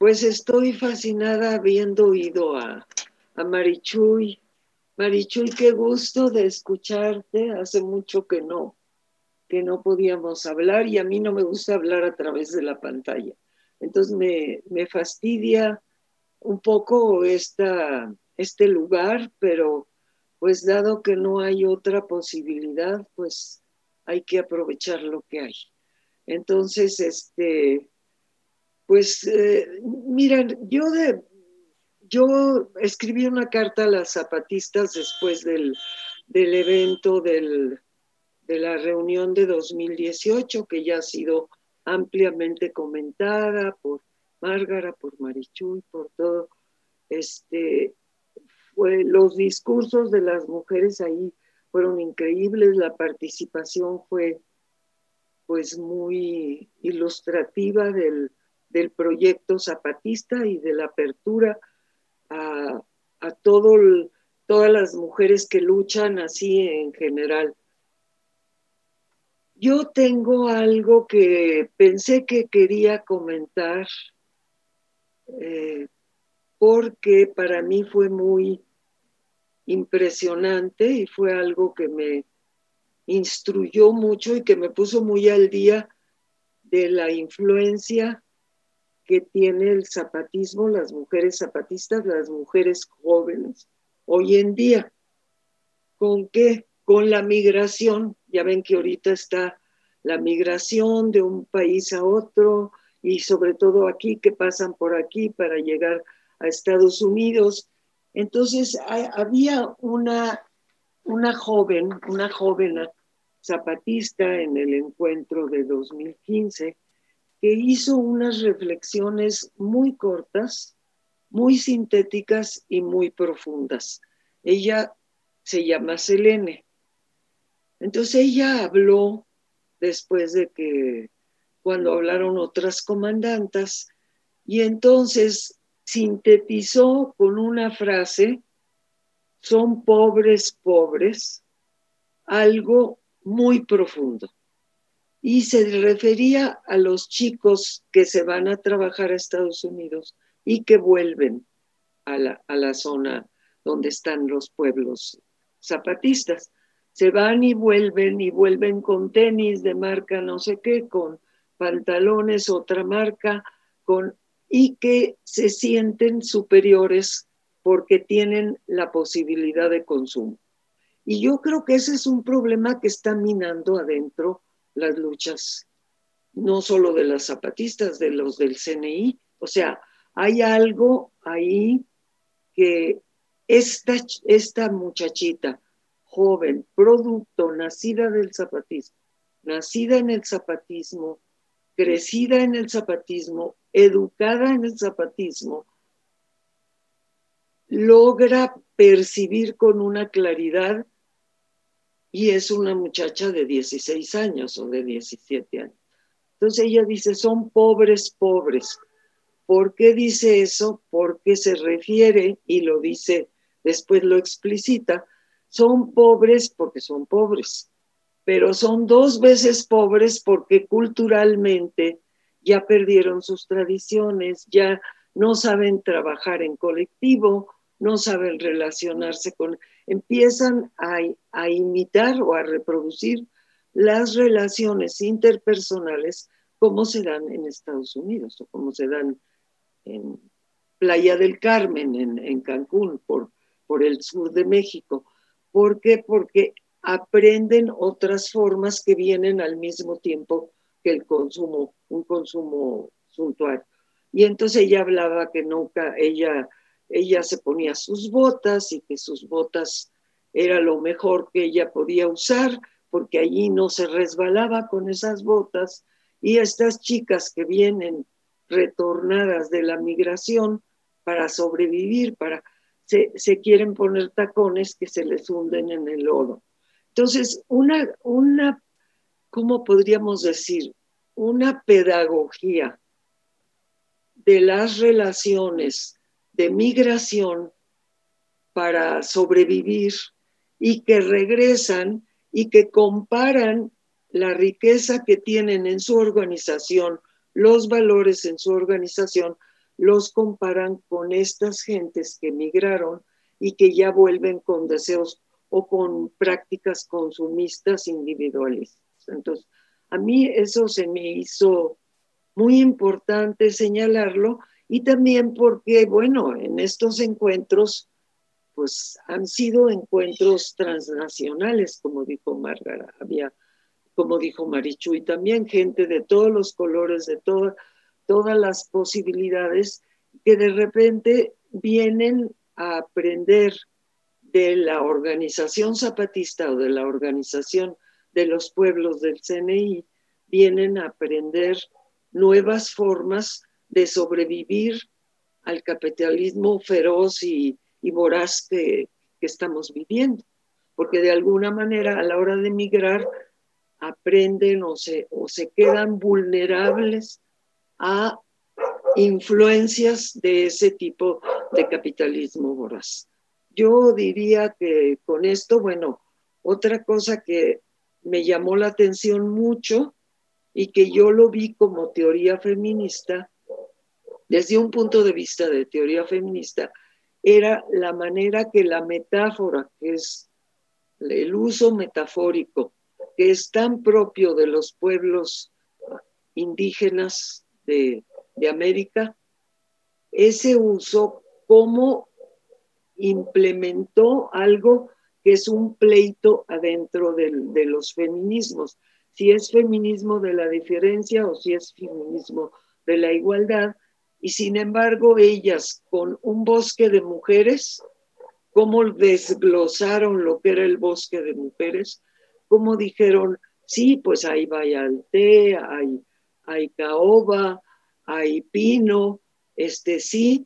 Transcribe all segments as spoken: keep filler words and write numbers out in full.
Pues estoy fascinada habiendo ido a, a Marichuy. Marichuy, qué gusto de escucharte. Hace mucho que no, que no podíamos hablar y a mí no me gusta hablar a través de la pantalla. Entonces me, me fastidia un poco esta, este lugar, pero pues dado que no hay otra posibilidad, pues hay que aprovechar lo que hay. Entonces, este, pues eh, miren, yo de, yo escribí una carta a las zapatistas después del, del evento del, de la reunión de dos mil dieciocho, que ya ha sido ampliamente comentada por Márgara, por Marichuy, por todo. Este, fue, los discursos de las mujeres ahí fueron increíbles, la participación fue pues muy ilustrativa del, del proyecto zapatista y de la apertura a, a todo el, todas las mujeres que luchan así en general. Yo tengo algo que pensé que quería comentar eh, porque para mí fue muy impresionante y fue algo que me instruyó mucho y que me puso muy al día de la influencia que tiene el zapatismo, las mujeres zapatistas, las mujeres jóvenes hoy en día. ¿Con qué? Con la migración. Ya ven que ahorita está la migración de un país a otro y sobre todo aquí que pasan por aquí para llegar a Estados Unidos. Entonces había una, una joven, una joven zapatista en el encuentro de dos mil quince que hizo unas reflexiones muy cortas, muy sintéticas y muy profundas. Ella se llama Selene. Entonces ella habló después de que, cuando hablaron otras comandantas, y entonces sintetizó con una frase, son pobres, pobres, algo muy profundo. Y se refería a los chicos que se van a trabajar a Estados Unidos y que vuelven a la, a la zona donde están los pueblos zapatistas. Se van y vuelven y vuelven con tenis de marca no sé qué, con pantalones otra marca, con, y que se sienten superiores porque tienen la posibilidad de consumo. Y yo creo que ese es un problema que está minando adentro las luchas, no solo de las zapatistas, de los del C N I. O sea, hay algo ahí que esta, esta muchachita joven, producto, nacida del zapatismo, nacida en el zapatismo, crecida en el zapatismo, educada en el zapatismo, logra percibir con una claridad, y es una muchacha de dieciséis años o de diecisiete años. Entonces ella dice, son pobres, pobres. ¿Por qué dice eso? Porque se refiere, y lo dice, después lo explicita, son pobres porque son pobres, pero son dos veces pobres porque culturalmente ya perdieron sus tradiciones, ya no saben trabajar en colectivo, no saben relacionarse con, empiezan a, a imitar o a reproducir las relaciones interpersonales como se dan en Estados Unidos o como se dan en Playa del Carmen, en, en Cancún, por, por el sur de México. ¿Por qué? Porque aprenden otras formas que vienen al mismo tiempo que el consumo, un consumo suntuario. Y entonces ella hablaba que nunca, ella, ella se ponía sus botas y que sus botas era lo mejor que ella podía usar, porque allí no se resbalaba con esas botas. Y estas chicas que vienen retornadas de la migración para sobrevivir, para se, se quieren poner tacones que se les hunden en el lodo. Entonces, una, una, ¿cómo podríamos decir? Una pedagogía de las relaciones de migración para sobrevivir y que regresan y que comparan la riqueza que tienen en su organización, los valores en su organización, los comparan con estas gentes que emigraron y que ya vuelven con deseos o con prácticas consumistas individualistas. Entonces, a mí eso se me hizo muy importante señalarlo, y también porque, bueno, en estos encuentros, pues han sido encuentros transnacionales, como dijo Márgara, había, como dijo Marichuy, también gente de todos los colores, de todo, todas las posibilidades, que de repente vienen a aprender de la organización zapatista o de la organización de los pueblos del C N I, vienen a aprender nuevas formas de sobrevivir al capitalismo feroz y, y voraz que, que estamos viviendo. Porque de alguna manera a la hora de migrar aprenden o se, o se quedan vulnerables a influencias de ese tipo de capitalismo voraz. Yo diría que con esto, bueno, otra cosa que me llamó la atención mucho y que yo lo vi como teoría feminista, desde un punto de vista de teoría feminista, era la manera que la metáfora, que es el uso metafórico, que es tan propio de los pueblos indígenas de, de América, ese uso como implementó algo que es un pleito adentro del, de los feminismos. Si es feminismo de la diferencia o si es feminismo de la igualdad. Y sin embargo, ellas con un bosque de mujeres, cómo desglosaron lo que era el bosque de mujeres, cómo dijeron, sí, pues hay bayalté, hay, hay caoba, hay pino, este sí,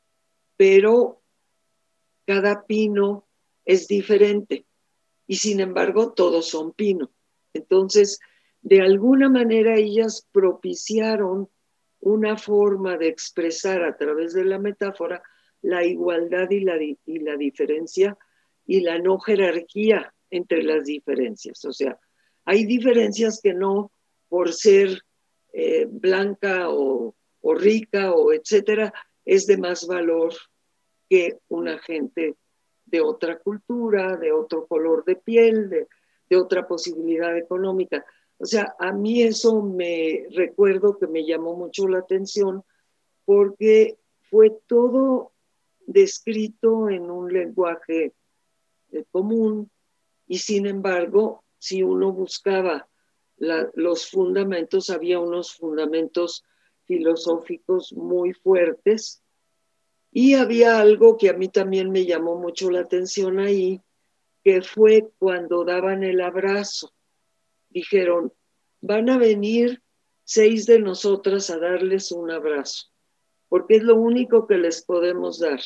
pero cada pino es diferente y sin embargo todos son pino. Entonces, de alguna manera ellas propiciaron una forma de expresar a través de la metáfora la igualdad y la, y la diferencia y la no jerarquía entre las diferencias. O sea, hay diferencias que no por ser eh, blanca o, o rica o etcétera es de más valor que una gente de otra cultura, de otro color de piel, de, de otra posibilidad económica. O sea, a mí eso me recuerdo que me llamó mucho la atención porque fue todo descrito en un lenguaje eh, común y sin embargo, si uno buscaba la, los fundamentos, había unos fundamentos filosóficos muy fuertes. Y había algo que a mí también me llamó mucho la atención ahí, que fue cuando daban el abrazo. Dijeron, van a venir seis de nosotras a darles un abrazo, porque es lo único que les podemos dar.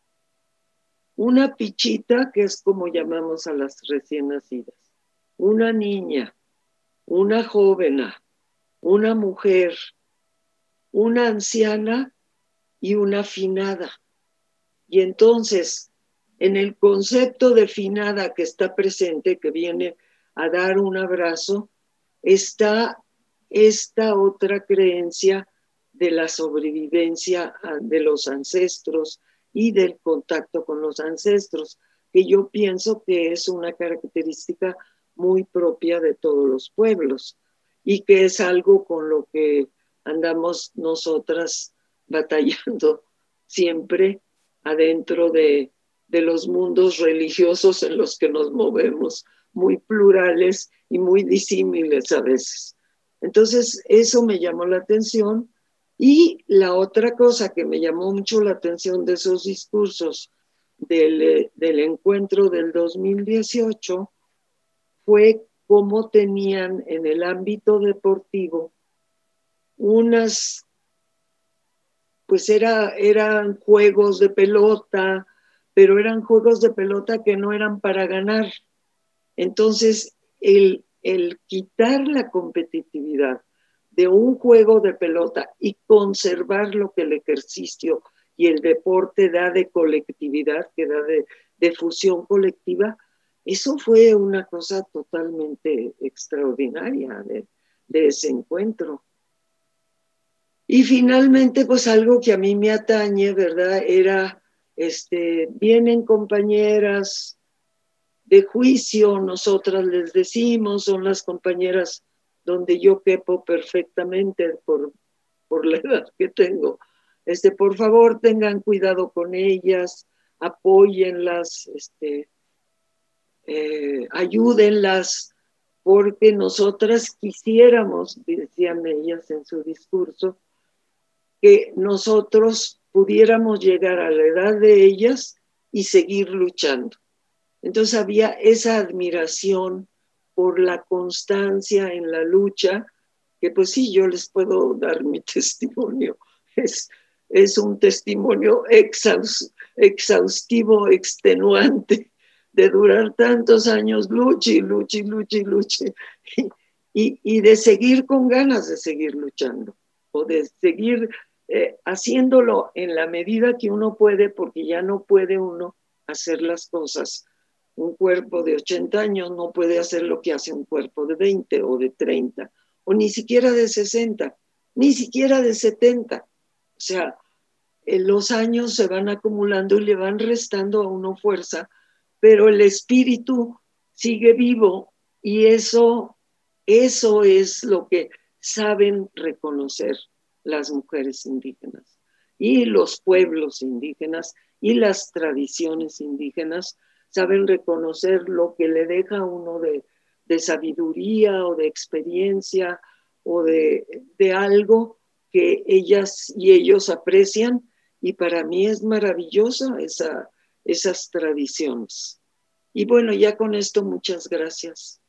Una pichita, que es como llamamos a las recién nacidas, una niña, una jóvena, una mujer, una anciana y una finada. Y entonces, en el concepto de finada que está presente, que viene a dar un abrazo, está esta otra creencia de la sobrevivencia de los ancestros y del contacto con los ancestros, que yo pienso que es una característica muy propia de todos los pueblos y que es algo con lo que andamos nosotras batallando siempre adentro de, de los mundos religiosos en los que nos movemos, muy plurales y muy disímiles a veces. Entonces, eso me llamó la atención. Y la otra cosa que me llamó mucho la atención de esos discursos del, del encuentro del dos mil dieciocho fue cómo tenían en el ámbito deportivo unas, pues era, eran juegos de pelota, pero eran juegos de pelota que no eran para ganar. Entonces, el, el quitar la competitividad de un juego de pelota y conservar lo que el ejercicio y el deporte da de colectividad, que da de, de fusión colectiva, eso fue una cosa totalmente extraordinaria de, de ese encuentro. Y finalmente, pues algo que a mí me atañe, ¿verdad? Era, este, vienen compañeras de juicio, nosotras les decimos, son las compañeras donde yo quepo perfectamente por, por la edad que tengo. Este, por favor, tengan cuidado con ellas, apóyenlas, este, eh, ayúdenlas, porque nosotras quisiéramos, decían ellas en su discurso, que nosotros pudiéramos llegar a la edad de ellas y seguir luchando. Entonces había esa admiración por la constancia en la lucha, que pues sí, yo les puedo dar mi testimonio. Es, es un testimonio exhaus, exhaustivo, extenuante, de durar tantos años, luche, luche, luche, luche, y, y, y de seguir con ganas de seguir luchando, o de seguir eh, haciéndolo en la medida que uno puede, porque ya no puede uno hacer las cosas. Un cuerpo de ochenta años no puede hacer lo que hace un cuerpo de veinte o de treinta, o ni siquiera de sesenta, ni siquiera de setenta. O sea, eh, los años se van acumulando y le van restando a uno fuerza, pero el espíritu sigue vivo y eso, eso es lo que saben reconocer las mujeres indígenas y los pueblos indígenas y las tradiciones indígenas. Saben reconocer lo que le deja a uno de, de sabiduría o de experiencia o de, de algo que ellas y ellos aprecian, y para mí es maravillosa esa, esas tradiciones. Y bueno, ya con esto, muchas gracias.